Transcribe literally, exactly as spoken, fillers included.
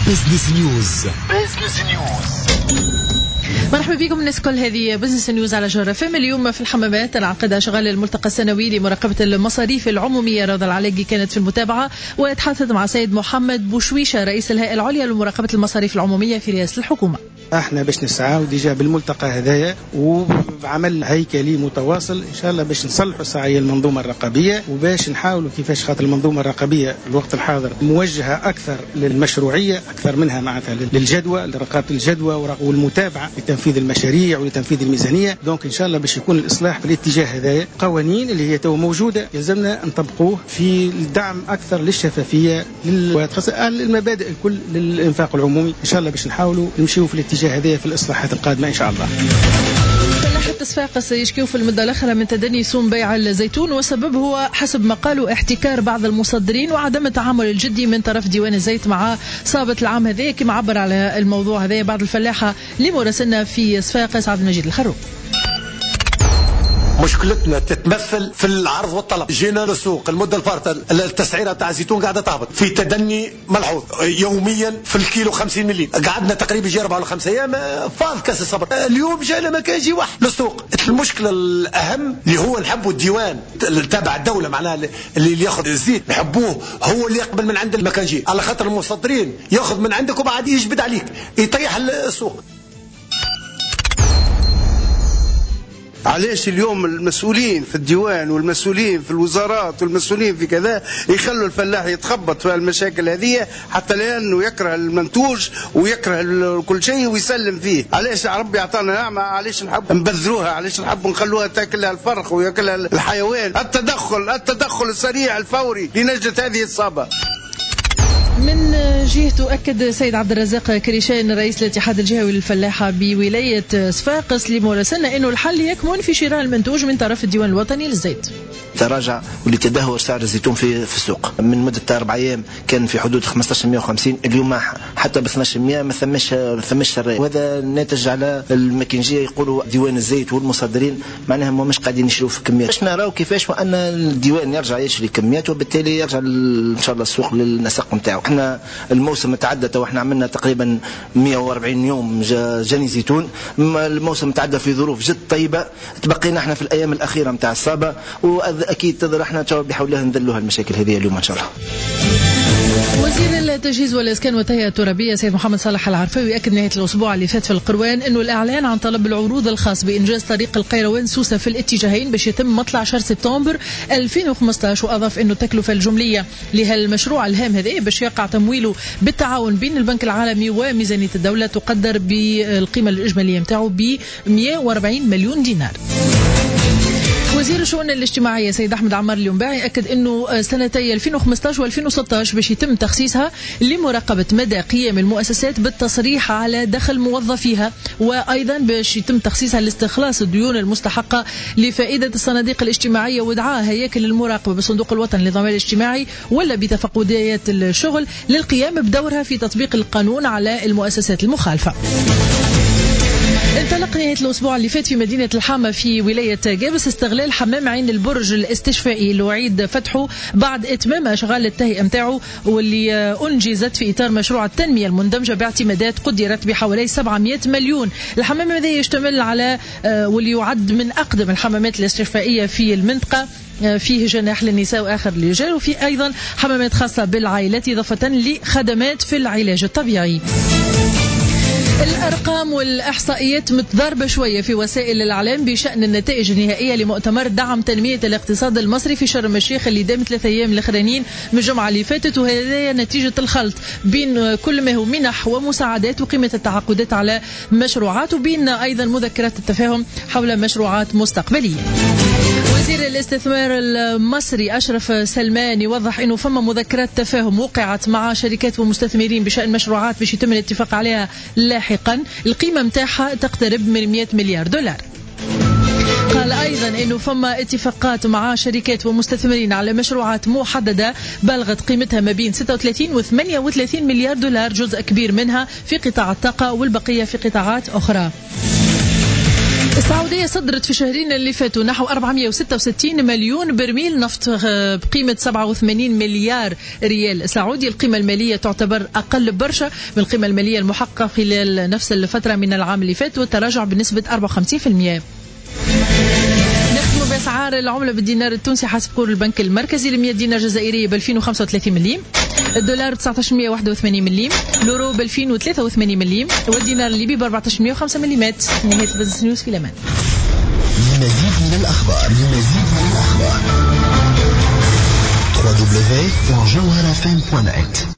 بزنس نيوز. بزنس نيوز. مرحبا بكم الناس كل. هذه بزنس نيوز على جوهر اف ام. اليوم في الحمامات انعقد شغال الملتقى السنوي لمراقبة المصاريف العمومية. رضا العلاقي كانت في المتابعة وتحدثت مع سيد محمد بوشويشة رئيس الهيئة العليا لمراقبة المصاريف العمومية في رئاسة الحكومة. احنا باش نسعاو ديجا بالملتقى هذايا وبعمل هيكلي متواصل ان شاء الله باش نصلحوا سعي المنظومه الرقابيه وباش نحاولوا كيفاش خاطر المنظومه الرقابيه الوقت الحاضر موجهه اكثر للمشروعيه اكثر منها معناتها للجدوى لرقابه الجدوى والمتابعه لتنفيذ المشاريع ولتنفيذ الميزانيه. دونك ان شاء الله باش يكون الاصلاح في الاتجاه هذايا. قوانين اللي هي تو موجوده يلزمنا نطبقوه في الدعم اكثر للشفافيه للمبادئ الكل للانفاق العمومي. ان شاء الله باش نحاولوا نمشيو في الاتجاه هذه في الإصلاحات القادمة إن شاء الله. فلاحة صفاقس يشكيوا في المدة الأخيرة من تدني سوم بيع الزيتون، والسبب هو حسب ما قالوا احتكار بعض المصدرين وعدم التعامل الجدي من طرف ديوان الزيت مع صابت العام هذا. كما عبر على الموضوع هذا بعض الفلاحة لمراسلنا في صفاقس عبد المجيد الخروق. مشكلتنا تتمثل في العرض والطلب. جينا للسوق المدة الفارطة التسعيرة تاع الزيتون قاعدة تهبط في تدني ملحوظ يوميا في الكيلو خمسين مليم. قعدنا تقريبا يجي أربعة ولا خمسة أيام فاض كاس الصبر. اليوم جانا ما كان يجي واحد للسوق. المشكلة الأهم اللي هو نحبوا الديوان تابع الدولة معناها اللي ياخذ الزيت نحبوه هو اللي يقبل من عند المكانجي، على خاطر المصدرين ياخذ من عندك وبعد يجبد عليك يطيح السوق. علاش اليوم المسؤولين في الديوان والمسؤولين في الوزارات والمسؤولين في كذا يخلوا الفلاح يتخبط في المشاكل هذه حتى لأنه يكره المنتوج ويكره كل شيء ويسلم فيه؟ علاش ربي يعطانا نعمة؟ علاش نحب نبذروها؟ علاش نحب نخلوها تاكلها الفرخ وياكلها الحيوان؟ التدخل التدخل السريع الفوري لنجدة هذه الصابة. من جهته أكد سيد عبد الرزاق كريشان رئيس الاتحاد الجهوي للفلاحة بولاية صفاقس لمراسلنا أنه الحل يكمن في شراء المنتوج من طرف الديوان الوطني للزيت. تراجع ولتدهور سعر الزيتون في في السوق من مدة أربع أيام كان في حدود خمسة عشر مئة وخمسين، اليوم حتى ب اثني عشر مئة ما ثمش ثمش شراء، وهذا ناتج على المكنجية يقولوا ديوان الزيت والمصدرين معناها ما مش قاعدين يشروا في كميات. باش نراو كيفاش وأن الديوان يرجع يشري كميات وبالتالي يرجع إن شاء الله السوق للنسق نتاعو. احنا الموسم تعدى واحنا عملنا تقريبا مئة وأربعين يوم جاني زيتون. الموسم تعدى في ظروف جد طيبة، تبقينا احنا في الأيام الأخيرة نتاع الصابة وأكيد تقدر احنا بحول الله نذلوها المشاكل هذه اليوم إن شاء الله. وزير التجهيز والإسكان والتهيئة الترابية سيد محمد صالح العرفاوي أكد نهاية الأسبوع اللي فات في القروان أنه الإعلان عن طلب العروض الخاص بإنجاز طريق القيروان سوسة في الاتجاهين باش يتم مطلع شهر سبتمبر ألفين وخمسة عشر. وأضاف أنه التكلفة الجملية لهالمشروع الهام هذا باش يقع تمويله بالتعاون بين البنك العالمي وميزانية الدولة تقدر بالقيمة الإجمالية متاعه ب مئة وأربعين مليون دينار. وزير الشؤون الاجتماعية سيد أحمد عمار الينباعي أكد أنه سنتي ألفين وخمسة عشر وألفين وستة عشر باش يتم تخصيصها لمراقبة مدى قيام المؤسسات بالتصريح على دخل موظفيها، وأيضا باش يتم تخصيصها لاستخلاص الديون المستحقة لفائدة الصناديق الاجتماعية ودعاء هياكل المراقبة بالصندوق الوطني للضمان الاجتماعي ولا بتفقديات الشغل للقيام بدورها في تطبيق القانون على المؤسسات المخالفة. انطلق نهاية الأسبوع اللي فات في مدينة الحامة في ولاية جابس استغلال حمام عين البرج الاستشفائي اللي أعيد فتحه بعد إتمام أشغال التهيئة متاعه واللي أنجزت في إطار مشروع التنمية المندمجة باعتمادات قدرت بحوالي سبعمئة مليون. الحمام هذا يشتمل على واللي يعد من أقدم الحمامات الاستشفائية في المنطقة، فيه جناح للنساء وآخر للرجال، وفي أيضا حمامات خاصة بالعائلات إضافة لخدمات في العلاج الطبيعي. الأرقام والإحصائيات متضاربة شوية في وسائل الإعلام بشأن النتائج النهائية لمؤتمر دعم تنمية الاقتصاد المصري في شرم الشيخ اللي دام ثلاثة أيام الأخرانيين من الجمعة اللي فاتت، وهذا نتيجة الخلط بين كل ما هو منح ومساعدات وقيمة التعاقدات على مشروعات وبين أيضا مذكرات التفاهم حول مشروعات مستقبلية. وزير الاستثمار المصري أشرف سلمان يوضح أنه فما مذكرات تفاهم وقعت مع شركات ومستثمرين بشأن مشروعات باش يتم الاتفاق عليها لاحقا، القيمة متاعها تقترب من مئة مليار دولار. قال أيضا أنه فما اتفاقات مع شركات ومستثمرين على مشروعات محددة بلغت قيمتها ما بين ستة وثلاثين و ثمانية وثلاثين مليار دولار، جزء كبير منها في قطاع الطاقة والبقية في قطاعات أخرى. السعودية صدرت في الشهرين اللي فاتوا نحو أربعمئة وستة وستين مليون برميل نفط بقيمة سبعة وثمانين مليار ريال سعودي. القيمة المالية تعتبر أقل برشا من القيمة المالية المحققة خلال نفس الفترة من العام اللي فات، والتراجع بنسبة أربعة وخمسين بالمئة. نختم بأسعار العملة بالدينار التونسي حسب قول البنك المركزي. ال مئة دينار جزائرية ب ألفين وخمسة وثلاثين مليم، الدولار ب تسعة عشر مئة وواحد وثمانين مليم، اليورو ب ألفين وثلاثة وثمانين مليم، والدينار الليبي ب أربعة عشر مئة وخمسة مليمات. نهاية بزنس نيوز في الأمان. لمزيد من الأخبار لمزيد من الأخبار دبليو دبليو دبليو دوت جوهرة إف إم دوت نت.